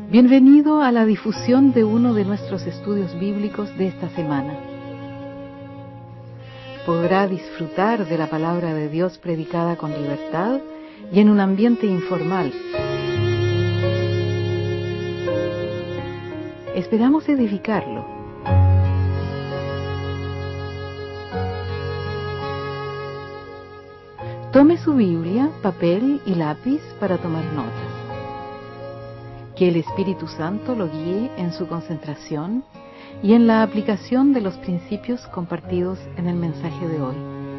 Bienvenido a la difusión de uno de nuestros estudios bíblicos de esta semana. Podrá disfrutar de la palabra de Dios predicada con libertad y en un ambiente informal. Esperamos edificarlo. Tome su Biblia, papel y lápiz para tomar notas. Que el Espíritu Santo lo guíe en su concentración y en la aplicación de los principios compartidos en el mensaje de hoy.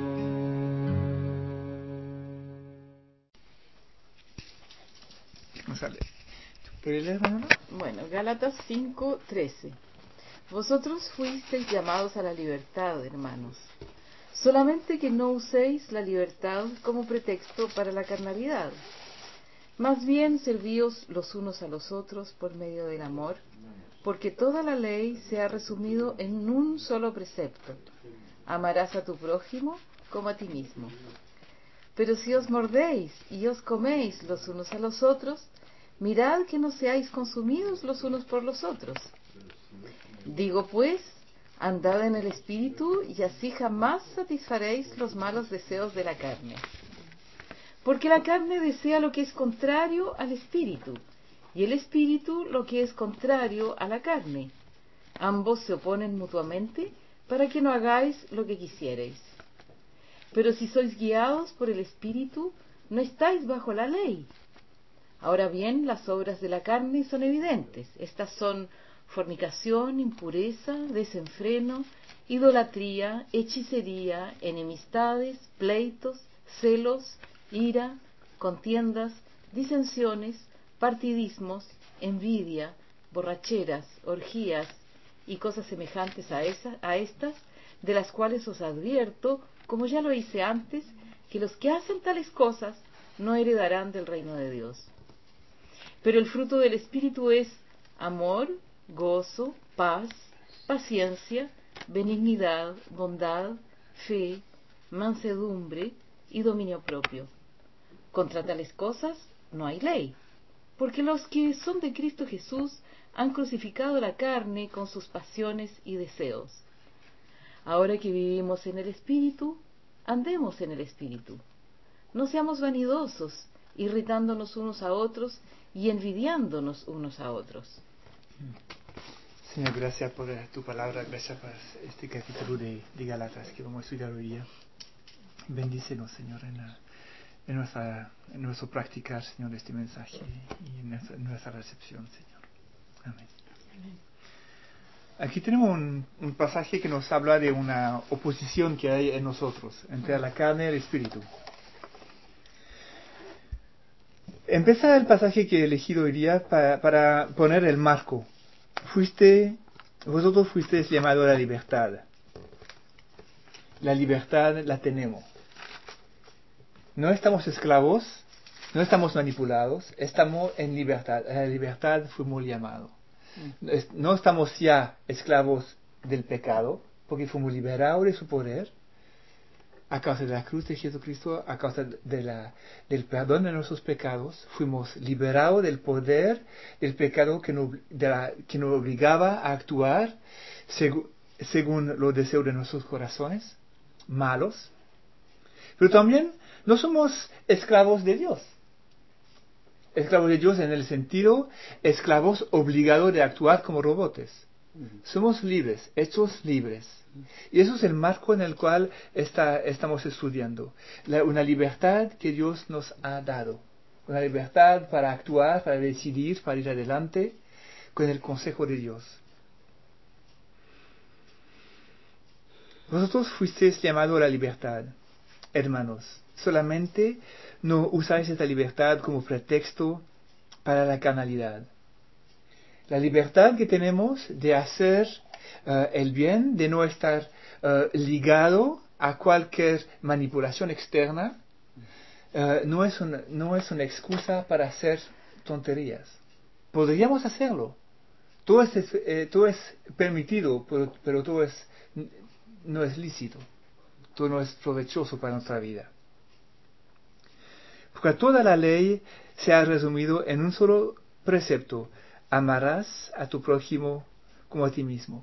Vamos a leer. ¿Puedes leer, Manolo? Bueno, Gálatas 5:13. Vosotros fuisteis llamados a la libertad, hermanos. Solamente que no uséis la libertad como pretexto para la carnalidad. Más bien servíos los unos a los otros por medio del amor, porque toda la ley se ha resumido en un solo precepto: amarás a tu prójimo como a ti mismo. Pero si os mordéis y os coméis los unos a los otros, mirad que no seáis consumidos los unos por los otros. Digo pues, andad en el Espíritu, y así jamás satisfaréis los malos deseos de la carne. Porque la carne desea lo que es contrario al Espíritu, y el Espíritu lo que es contrario a la carne. Ambos se oponen mutuamente para que no hagáis lo que quisierais. Pero si sois guiados por el Espíritu, no estáis bajo la ley. Ahora bien, las obras de la carne son evidentes. Estas son fornicación, impureza, desenfreno, idolatría, hechicería, enemistades, pleitos, celos, ira, contiendas, disensiones, partidismos, envidia, borracheras, orgías y cosas semejantes a estas, de las cuales os advierto, como ya lo hice antes, que los que hacen tales cosas no heredarán del reino de Dios. Pero el fruto del Espíritu es amor, gozo, paz, paciencia, benignidad, bondad, fe, mansedumbre y dominio propio. Contra tales cosas no hay ley, porque los que son de Cristo Jesús han crucificado la carne con sus pasiones y deseos. Ahora que vivimos en el Espíritu, andemos en el Espíritu. No seamos vanidosos, irritándonos unos a otros y envidiándonos unos a otros. Señor, gracias por tu palabra, gracias por este capítulo de Gálatas que vamos a estudiar hoy día. Bendícenos, Señor, en nuestro practicar, Señor, este mensaje y en nuestra recepción, Señor. Amén. Aquí tenemos un pasaje que nos habla de una oposición que hay en nosotros, entre la carne y el espíritu. Empieza el pasaje que he elegido hoy día para poner el marco. Vosotros fuisteis llamados a la libertad. La libertad la tenemos. No estamos esclavos, no estamos manipulados, estamos en libertad. A la libertad fuimos llamados. No estamos ya esclavos del pecado, porque fuimos liberados de su poder a causa de la cruz de Jesucristo, a causa del perdón de nuestros pecados. Fuimos liberados del poder del pecado que nos obligaba a actuar según los deseos de nuestros corazones malos. Pero también no somos esclavos de Dios. Esclavos de Dios en el sentido, esclavos obligados de actuar como robots. Somos libres, hechos libres. Y eso es el marco en el cual estamos estudiando. Una libertad que Dios nos ha dado. Una libertad para actuar, para decidir, para ir adelante con el consejo de Dios. Vosotros fuisteis llamados a la libertad, hermanos. Solamente no usáis esta libertad como pretexto para la carnalidad. La libertad que tenemos de hacer el bien, de no estar ligado a cualquier manipulación externa, no es una excusa para hacer tonterías. Podríamos hacerlo. Todo es permitido, pero todo no es lícito. Todo no es provechoso para nuestra vida. Porque toda la ley se ha resumido en un solo precepto: amarás a tu prójimo como a ti mismo.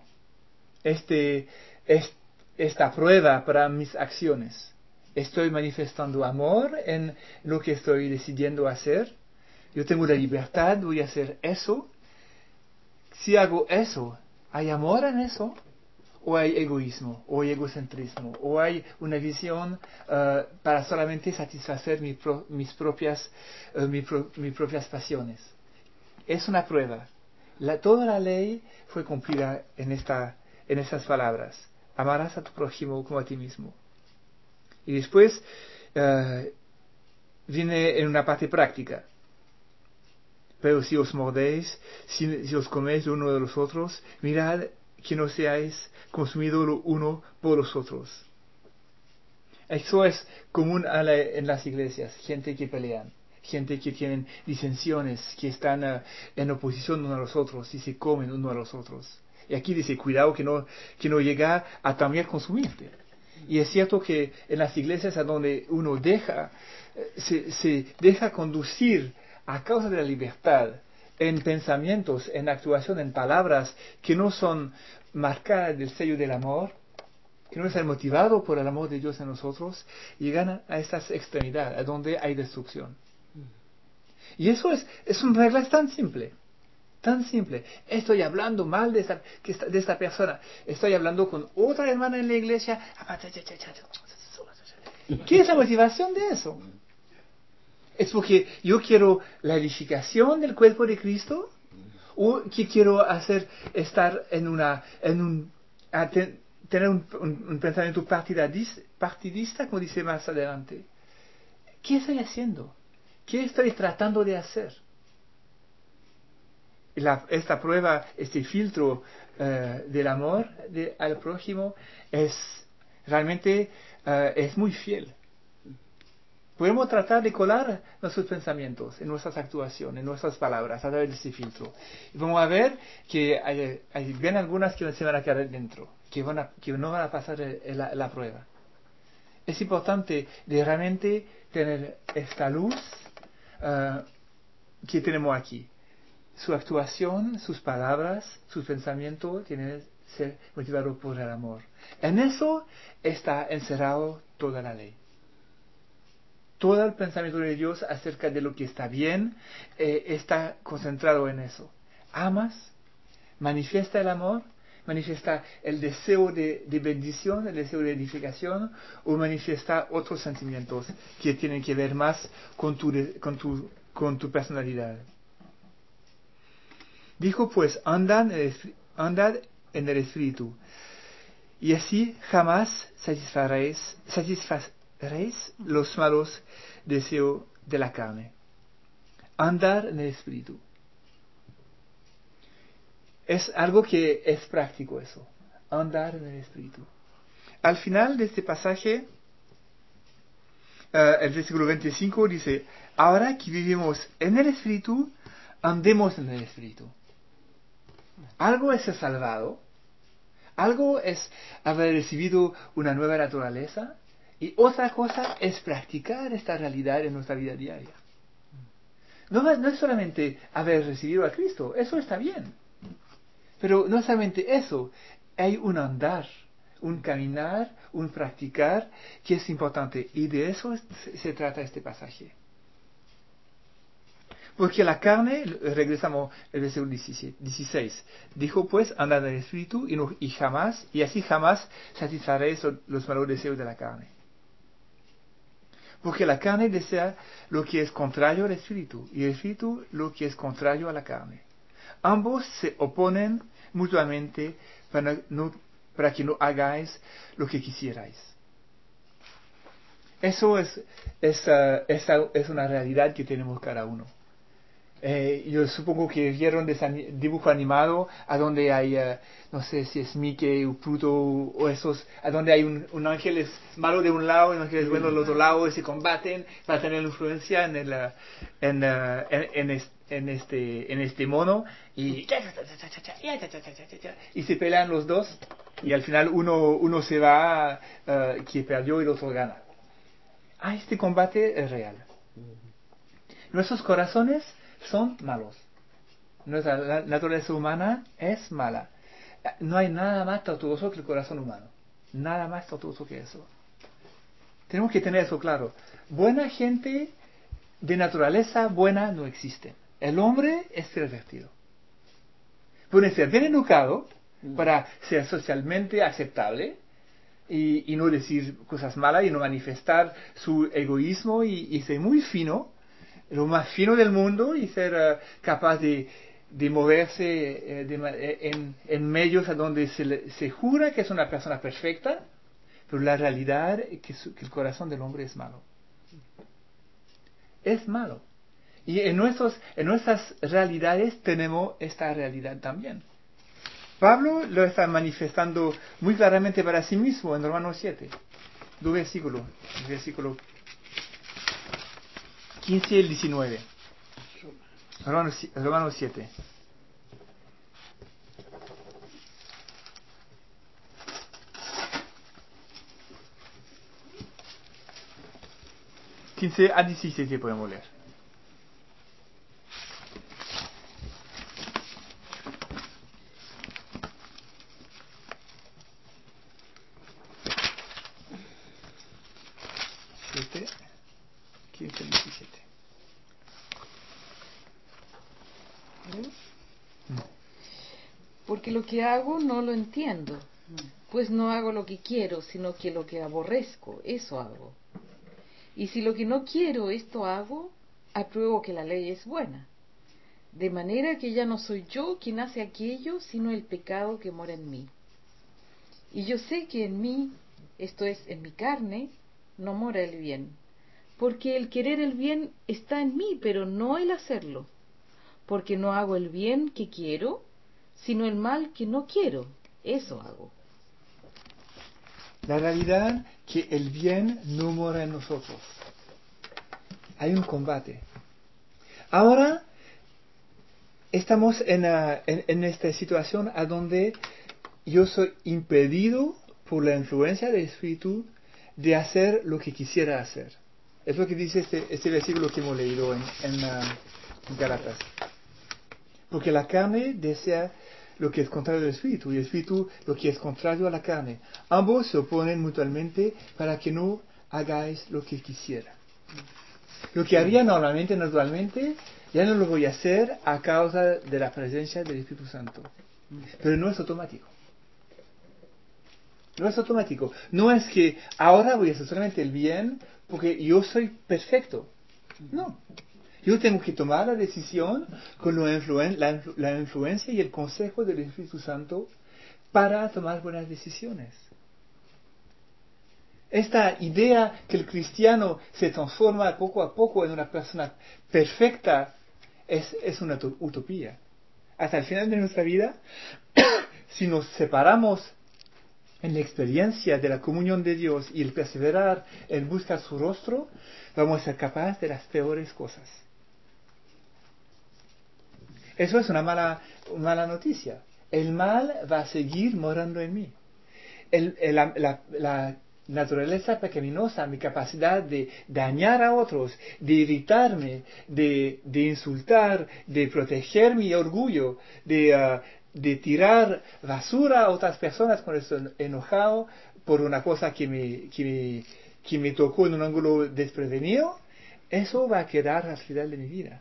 Esta prueba para mis acciones. ¿Estoy manifestando amor en lo que estoy decidiendo hacer? Yo tengo la libertad, voy a hacer eso. Si hago eso, ¿hay amor en eso? ¿O hay egoísmo? ¿O hay egocentrismo? ¿O hay una visión para solamente satisfacer mis propias pasiones? Es una prueba. Toda la ley fue cumplida en estas palabras. Amarás a tu prójimo como a ti mismo. Y después viene en una parte práctica. Pero si os mordéis, si os coméis uno de los otros, mirad que no seáis consumidos lo uno por los otros. Eso es común en las iglesias, gente que pelean, gente que tienen disensiones, que están en oposición uno a los otros y se comen uno a los otros. Y aquí dice, cuidado que no llega a también consumirte. Y es cierto que en las iglesias a donde uno se deja conducir a causa de la libertad, en pensamientos, en actuación, en palabras que no son marcadas del sello del amor, que no están motivados por el amor de Dios en nosotros, llegan a estas extremidades, a donde hay destrucción. Y eso es una regla tan simple. Tan simple. Estoy hablando mal de esta persona. Estoy hablando con otra hermana en la iglesia. ¿Qué es la motivación de eso? ¿Es porque yo quiero la edificación del cuerpo de Cristo? ¿O que quiero tener un pensamiento partidista, como dice más adelante? ¿Qué estoy haciendo? ¿Qué estoy tratando de hacer? Esta prueba, este filtro del amor al prójimo realmente es muy fiel. Podemos tratar de colar nuestros pensamientos en nuestras actuaciones, en nuestras palabras, a través de este filtro. Y vamos a ver que hay bien algunas que se van a quedar dentro, que no van a pasar la prueba. Es importante de realmente tener esta luz que tenemos aquí. Su actuación, sus palabras, sus pensamientos tienen que ser motivados por el amor. En eso está encerrado toda la ley. Todo el pensamiento de Dios acerca de lo que está bien está concentrado en eso. Amas, manifiesta el amor, manifiesta el deseo de bendición, el deseo de edificación, o manifiesta otros sentimientos que tienen que ver más con tu personalidad. Dijo pues, andad en el Espíritu, y así jamás satisfaréis los malos deseos de la carne. Andar en el Espíritu. Es algo que es práctico eso. Andar en el Espíritu. Al final de este pasaje, el versículo 25 dice, ahora que vivimos en el Espíritu, andemos en el Espíritu. Algo es ser salvado, algo es haber recibido una nueva naturaleza, y otra cosa es practicar esta realidad en nuestra vida diaria. No es solamente haber recibido a Cristo, eso está bien. Pero no solamente eso, hay un andar, un caminar, un practicar que es importante. Y de eso se trata este pasaje. Porque la carne, regresamos al versículo 16, dijo pues, andad en el Espíritu y así jamás satisfaréis los malos deseos de la carne. Porque la carne desea lo que es contrario al Espíritu y el Espíritu lo que es contrario a la carne. Ambos se oponen mutuamente para que no hagáis lo que quisierais. Eso es una realidad que tenemos cada uno. Yo supongo que vieron ese dibujo animado a donde hay, no sé si es Mickey o Pluto o esos, a donde hay un ángel es malo de un lado y un ángel es bueno del otro lado y se combaten para tener influencia en este mono y se pelean los dos y al final uno se va que perdió y el otro gana. Este combate es real. Nuestros corazones son malos. Nuestra naturaleza humana es mala. No hay nada más tortuoso que el corazón humano. Nada más tortuoso que eso. Tenemos que tener eso claro. Buena gente de naturaleza buena no existe. El hombre es pervertido. Puede ser bien educado para ser socialmente aceptable y no decir cosas malas y no manifestar su egoísmo y ser muy fino, lo más fino del mundo y ser capaz de moverse en medios a donde se jura que es una persona perfecta, pero la realidad es que el corazón del hombre es malo. Es malo. Y en nuestras realidades tenemos esta realidad también. Pablo lo está manifestando muy claramente para sí mismo en Romanos 7. Dos versículos, el versículo 15 y el 19. Romanos 7. 15 a 17 podemos leer. Siete, 15 a 17. Porque lo que hago no lo entiendo, pues no hago lo que quiero, sino que lo que aborrezco, eso hago. Y si lo que no quiero, esto hago, apruebo que la ley es buena. De manera que ya no soy yo quien hace aquello, sino el pecado que mora en mí. Y yo sé que en mí, esto es, en mi carne, no mora el bien. Porque el querer el bien está en mí, pero no el hacerlo. Porque no hago el bien que quiero, sino el mal que no quiero. Eso hago. La realidad que el bien no mora en nosotros. Hay un combate. Ahora estamos en esta situación a donde yo soy impedido por la influencia del Espíritu de hacer lo que quisiera hacer. Es lo que dice este versículo que hemos leído en Gálatas. Porque la carne desea lo que es contrario al Espíritu y el Espíritu lo que es contrario a la carne. Ambos se oponen mutuamente para que no hagáis lo que quisiera. Lo que haría normalmente, naturalmente, ya no lo voy a hacer a causa de la presencia del Espíritu Santo. Pero no es automático. No es automático. No es que ahora voy a hacer solamente el bien porque yo soy perfecto. No. Yo tengo que tomar la decisión con la influencia y el consejo del Espíritu Santo para tomar buenas decisiones. Esta idea que el cristiano se transforma poco a poco en una persona perfecta es una utopía. Hasta el final de nuestra vida, si nos separamos en la experiencia de la comunión de Dios y el perseverar en buscar su rostro, vamos a ser capaces de las peores cosas. Eso es una mala noticia. El mal va a seguir morando en mí. La naturaleza pecaminosa, mi capacidad de dañar a otros, de irritarme, de insultar, de proteger mi orgullo, de tirar basura a otras personas cuando estoy enojado por una cosa que me tocó en un ángulo desprevenido, eso va a quedar al final de mi vida.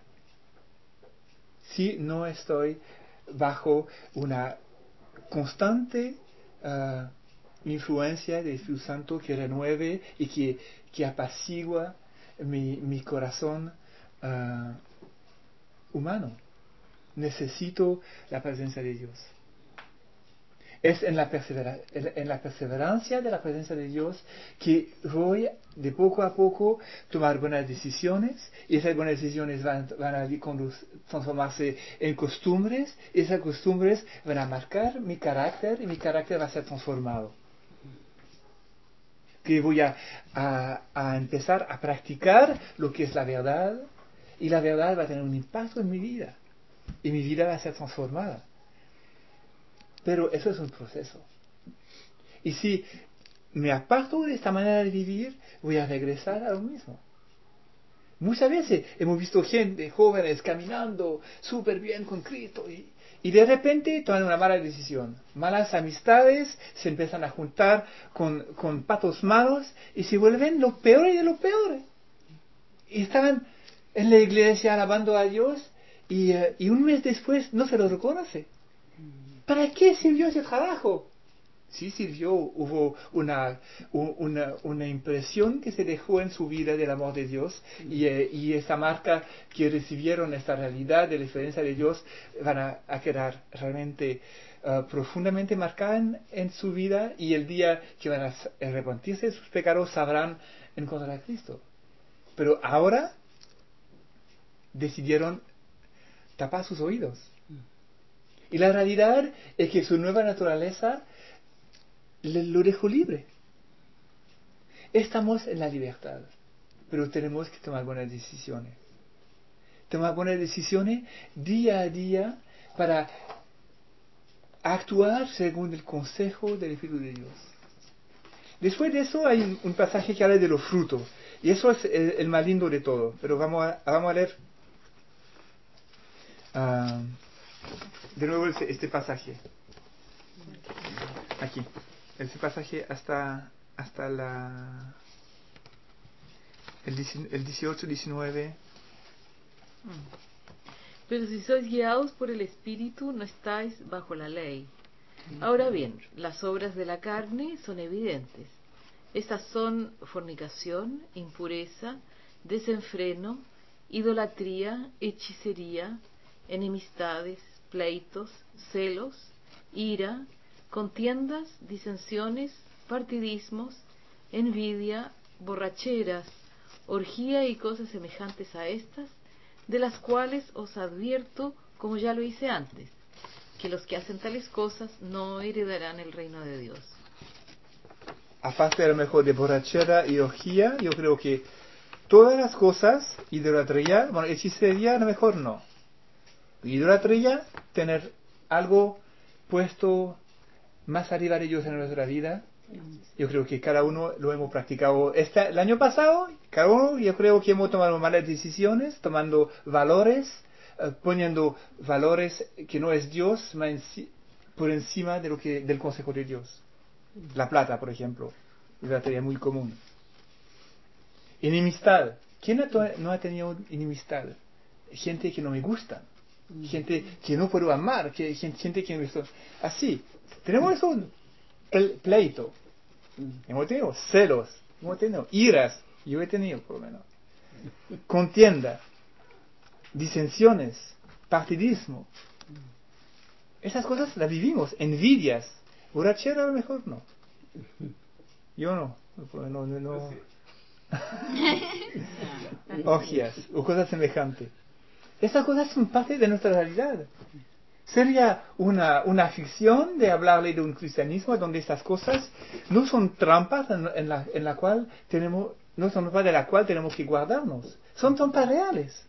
Si no estoy bajo una constante influencia del Espíritu Santo que renueve y que apacigua mi corazón humano. Necesito la presencia de Dios. Es en la perseverancia de la presencia de Dios que voy de poco a poco tomar buenas decisiones, y esas buenas decisiones van a transformarse en costumbres, y esas costumbres van a marcar mi carácter, y mi carácter va a ser transformado. Que voy a empezar a practicar lo que es la verdad, y la verdad va a tener un impacto en mi vida, y mi vida va a ser transformada. Pero eso es un proceso. Y si me aparto de esta manera de vivir, voy a regresar a lo mismo. Muchas veces hemos visto gente, jóvenes, caminando súper bien con Cristo y de repente toman una mala decisión. Malas amistades se empiezan a juntar con patos malos y se vuelven lo peor de lo peor. Y están en la iglesia alabando a Dios y un mes después no se lo reconoce. ¿Para qué sirvió ese trabajo? Sí sirvió, hubo una impresión que se dejó en su vida del amor de Dios y esa marca que recibieron, esta realidad de la diferencia de Dios, van a quedar realmente profundamente marcada en su vida y el día que van a arrepentirse de sus pecados sabrán encontrar a Cristo. Pero ahora decidieron tapar sus oídos. Y la realidad es que su nueva naturaleza lo dejó libre. Estamos en la libertad, pero tenemos que tomar buenas decisiones. Tomar buenas decisiones día a día para actuar según el consejo del Espíritu de Dios. Después de eso hay un pasaje que habla de los frutos, y eso es el más lindo de todo, pero vamos a leer de nuevo este pasaje. Aquí, este pasaje hasta el 18-19. Pero si sois guiados por el Espíritu, no estáis bajo la ley. Ahora bien, las obras de la carne son evidentes. Estas son fornicación, impureza, desenfreno, idolatría, hechicería, enemistades, pleitos, celos, ira, contiendas, disensiones, partidismos, envidia, borracheras, orgía y cosas semejantes a estas, de las cuales os advierto, como ya lo hice antes, que los que hacen tales cosas no heredarán el reino de Dios. Aparte a lo mejor de borrachera y orgía, yo creo que todas las cosas, idolatría, bueno, hechicería a lo mejor no. Idolatría, tener algo puesto más arriba de Dios en nuestra vida, yo creo que cada uno lo hemos practicado. El año pasado, cada uno, yo creo que hemos tomado malas decisiones, tomando valores, poniendo valores que no es Dios, por encima de del consejo de Dios. La plata, por ejemplo, es muy común. Enemistad. ¿Quién no ha tenido enemistad? Gente que no me gusta, gente que no puedo amar, gente que me gusta. Así, tenemos eso, pleito, hemos tenido celos, hemos tenido iras, yo he tenido por lo menos, contienda, disensiones, partidismo. Esas cosas las vivimos, envidias, borrachera a lo mejor no. Yo no. Orgías o cosas semejantes. Estas cosas son parte de nuestra realidad. Sería una ficción de hablarle de un cristianismo donde estas cosas no son trampas en la cual no son trampas de la cual tenemos que guardarnos. Son trampas reales.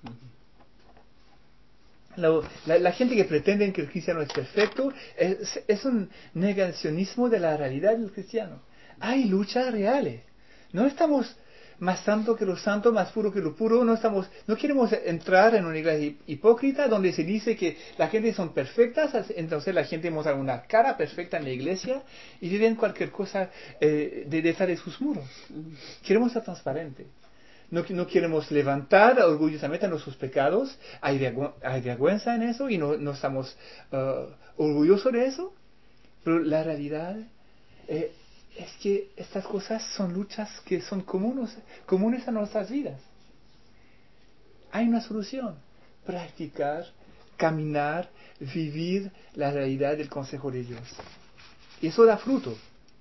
La gente que pretende que el cristiano es perfecto es un negacionismo de la realidad del cristiano. Hay luchas reales. No estamos más santos que los santos, más puros que lo puro. No queremos entrar en una iglesia hipócrita donde se dice que la gente son perfectas, entonces la gente muestra una cara perfecta en la iglesia y viven cualquier cosa detrás de sus muros. Queremos ser transparentes. No queremos levantar orgullosamente nuestros pecados. Hay vergüenza en eso y no estamos orgullosos de eso. Pero la realidad es que estas cosas son luchas que son comunes a nuestras vidas. Hay una solución: practicar, caminar, vivir la realidad del consejo de Dios. Y eso da fruto.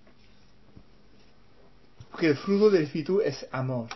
Porque el fruto del Espíritu es amor.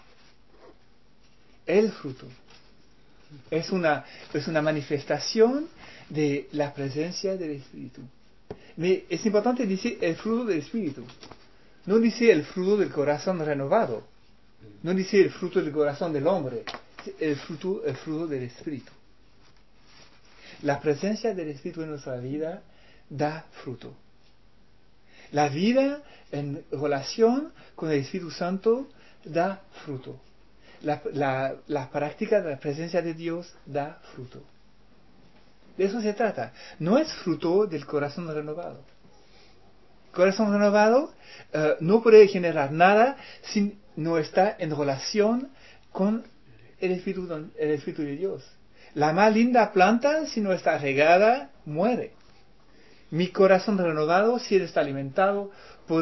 El fruto es una manifestación de la presencia del Espíritu. Es importante decir el fruto del Espíritu. No dice el fruto del corazón renovado. No dice el fruto del corazón del hombre. El fruto del Espíritu. La presencia del Espíritu en nuestra vida da fruto. La vida en relación con el Espíritu Santo da fruto. la práctica de la presencia de Dios da fruto. De eso se trata. No es fruto del corazón renovado. Corazón renovado no puede generar nada si no está en relación con el Espíritu de Dios. La más linda planta, si no está regada, muere. Mi corazón renovado, si él está alimentado por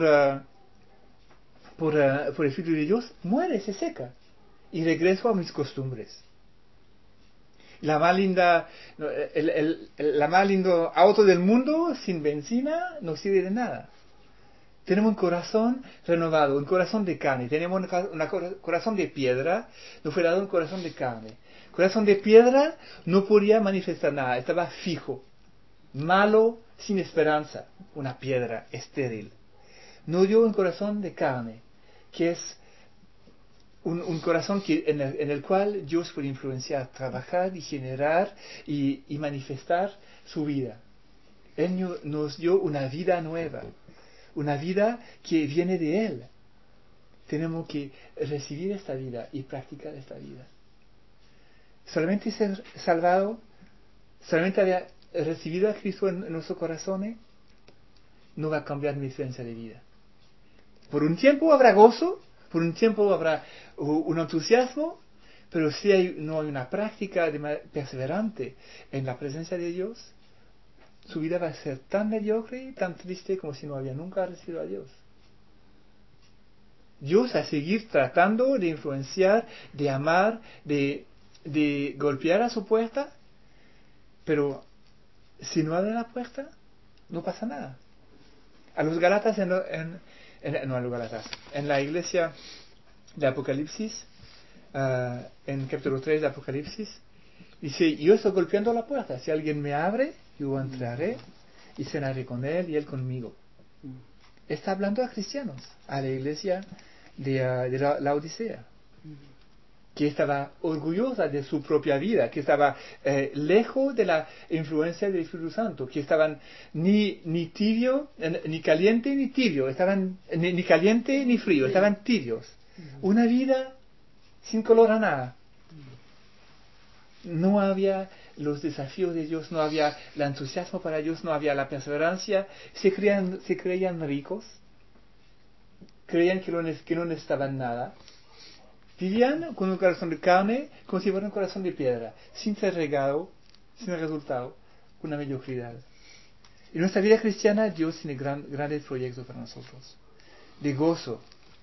el Espíritu de Dios, muere, se seca. Y regreso a mis costumbres. La más linda, la más lindo auto del mundo, sin benzina, no sirve de nada. Tenemos un corazón renovado, un corazón de carne. Tenemos un corazón de piedra, nos fue dado un corazón de carne. Corazón de piedra no podía manifestar nada, estaba fijo, malo, sin esperanza, una piedra estéril. No dio un corazón de carne, que es un corazón en el cual Dios puede influenciar, trabajar y generar y manifestar su vida. Él nos dio una vida nueva, una vida que viene de Él. Tenemos que recibir esta vida y practicar esta vida. Solamente ser salvado, solamente haber recibido a Cristo en nuestros corazones, no va a cambiar mi experiencia de vida. Por un tiempo habrá gozo, por un tiempo habrá un entusiasmo, pero si no hay una práctica perseverante en la presencia de Dios, su vida va a ser tan mediocre, tan triste como si no había nunca recibido a Dios. Dios va a seguir tratando de influenciar, de amar, de golpear a su puerta, pero si no abre la puerta, no pasa nada. A los Gálatas, en la iglesia de Apocalipsis, en capítulo 3 de Apocalipsis, dice, yo estoy golpeando la puerta, si alguien me abre, yo entraré y cenaré con él y él conmigo. Está hablando a cristianos, a la iglesia de la Odisea, que estaba orgullosa de su propia vida, que estaba lejos de la influencia del Espíritu Santo, que estaban ni tibio, ni caliente ni tibio, estaban ni caliente ni frío, estaban tibios. Una vida sin color a nada. No había los desafíos de Dios, no había el entusiasmo para Dios, no había la perseverancia. Se creían ricos, creían que no necesitaban nada. Vivían con un corazón de carne como si fuera un corazón de piedra, sin ser regado, sin resultado, una mediocridad. En nuestra vida cristiana Dios tiene grandes proyectos para nosotros, de gozo.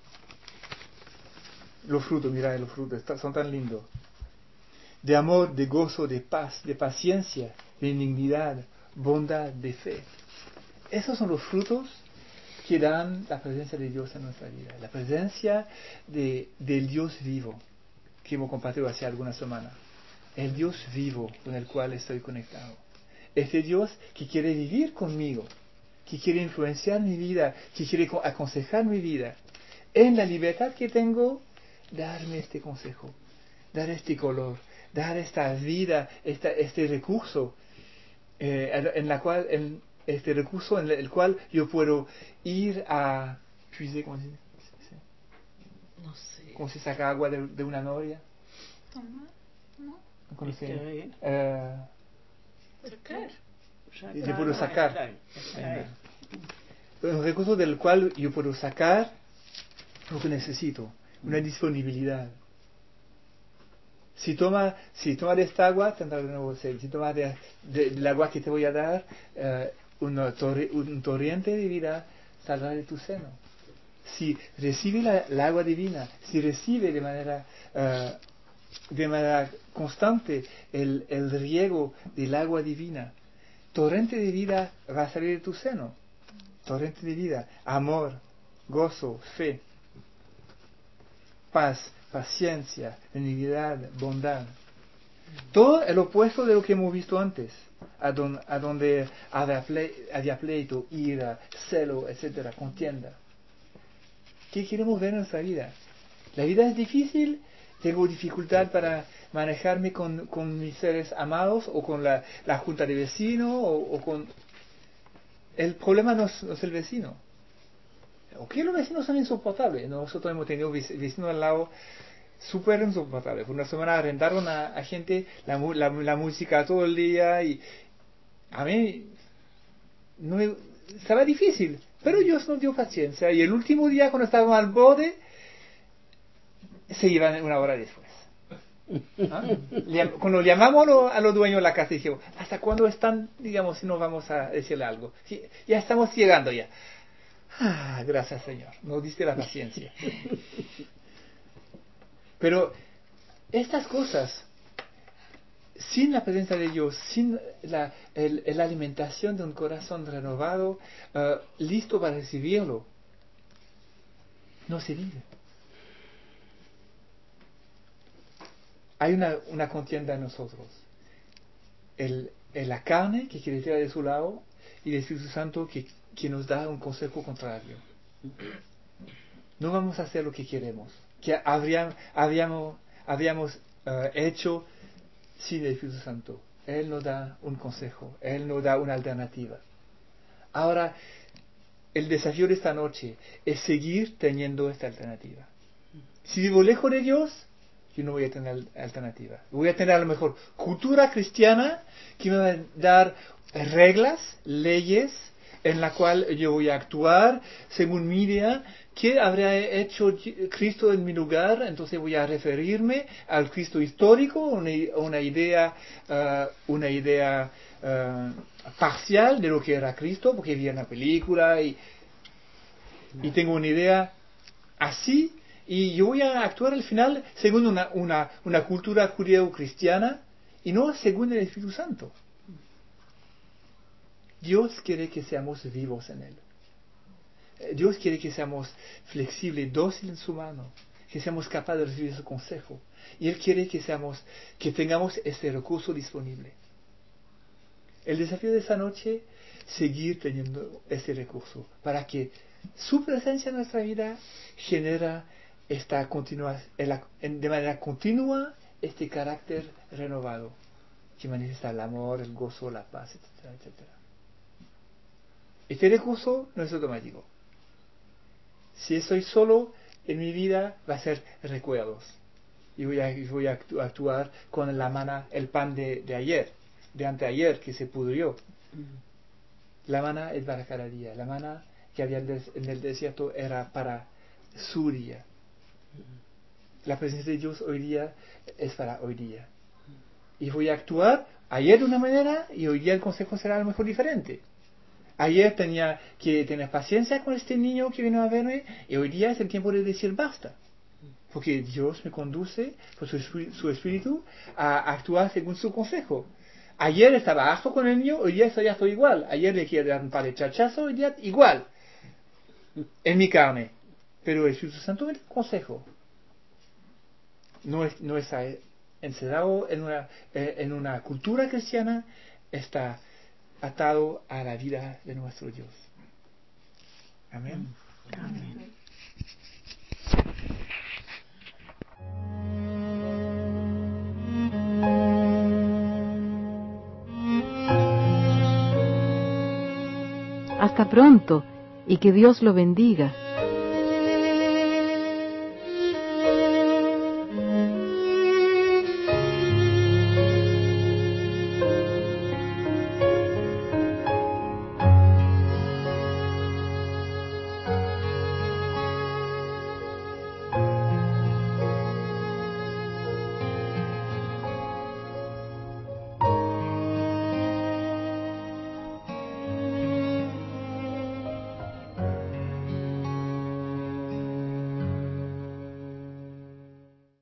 Los frutos, mira, los frutos son tan lindos. De amor, de gozo, de paz, de paciencia, de benignidad, bondad, de fe. Esos son los frutos que dan la presencia de Dios en nuestra vida. La presencia del Dios vivo, que hemos compartido hace algunas semanas. El Dios vivo con el cual estoy conectado. Este Dios que quiere vivir conmigo, que quiere influenciar mi vida, que quiere aconsejar mi vida. En la libertad que tengo, darme este consejo, dar este color, dar esta vida, este recurso, este recurso en el cual yo puedo ir a puiser, ¿cómo se dice? No sé. ¿Cómo se saca agua de una noria? Tomar, ¿no? ¿Cómo se dice? Sacar. Yo puedo sacar. Extraer. Un recurso del cual yo puedo sacar lo que necesito, una disponibilidad. Si toma de esta agua, tendrá de nuevo sed. Si toma del agua que te voy a dar, un torrente de vida saldrá de tu seno. Si recibe la agua divina, si recibe de manera constante el riego del agua divina, torrente de vida va a salir de tu seno. Torrente de vida, amor, gozo, fe, paz, paciencia, benignidad, bondad. Todo el opuesto de lo que hemos visto antes, a donde había pleito, ira, celo, etcétera, contienda. ¿Qué queremos ver en nuestra vida? La vida es difícil, tengo dificultad para manejarme con mis seres amados o con la junta de vecinos o con... El problema no es el vecino. ¿O qué los vecinos son insoportables? Nosotros hemos tenido vecinos al lado súper insoportable. Por una semana arrendaron a gente la música todo el día y a mí no me, estaba difícil, pero Dios nos dio paciencia y el último día cuando estábamos al borde se iban una hora después. ¿Ah? Cuando llamamos a los dueños de la casa y dijimos, ¿hasta cuándo están? Digamos, si no vamos a decirle algo. Sí, ya estamos llegando ya. Gracias Señor, nos diste la paciencia. Pero estas cosas, sin la presencia de Dios, sin la alimentación de un corazón renovado, listo para recibirlo, no se vive. Hay una contienda en nosotros. La carne que quiere tirar de su lado y el Espíritu Santo que nos da un consejo contrario. No vamos a hacer lo que queremos, que habíamos hecho sin el Espíritu Santo. Él nos da un consejo, Él nos da una alternativa. Ahora, el desafío de esta noche es seguir teniendo esta alternativa. Si vivo lejos de Dios, yo no voy a tener alternativa. Voy a tener a lo mejor cultura cristiana que me va a dar reglas, leyes, en la cual yo voy a actuar según mi idea. ¿Qué habría hecho Cristo en mi lugar? Entonces voy a referirme al Cristo histórico, una idea parcial de lo que era Cristo, porque vi una película y tengo una idea así, y yo voy a actuar al final según una cultura judeo-cristiana y no según el Espíritu Santo. Dios quiere que seamos vivos en Él. Dios quiere que seamos flexibles, dóciles en su mano, que seamos capaces de recibir su consejo. Y Él quiere que tengamos ese recurso disponible. El desafío de esta noche, seguir teniendo ese recurso, para que su presencia en nuestra vida genera de manera continua este carácter renovado, que manifiesta el amor, el gozo, la paz, etcétera, etcétera. Este recurso no es automático. Si estoy solo en mi vida, va a ser recuerdos. Y voy a actuar con la maná, el pan de ayer, de anteayer, que se pudrió. La maná es para cada día. La maná que había en el desierto era para su día. La presencia de Dios hoy día es para hoy día. Y voy a actuar ayer de una manera y hoy día el consejo será a lo mejor diferente. Ayer tenía que tener paciencia con este niño que vino a verme y hoy día es el tiempo de decir basta. Porque Dios me conduce por su espíritu a actuar según su consejo. Ayer estaba harto con el niño, hoy día ya estoy igual. Ayer le quiero dar un par de chachazos, hoy día igual. En mi carne. Pero el Espíritu Santo me da consejo. No está encerrado en una cultura cristiana, está atado a la vida de nuestro Dios. Amén. Amén. Hasta pronto y que Dios lo bendiga.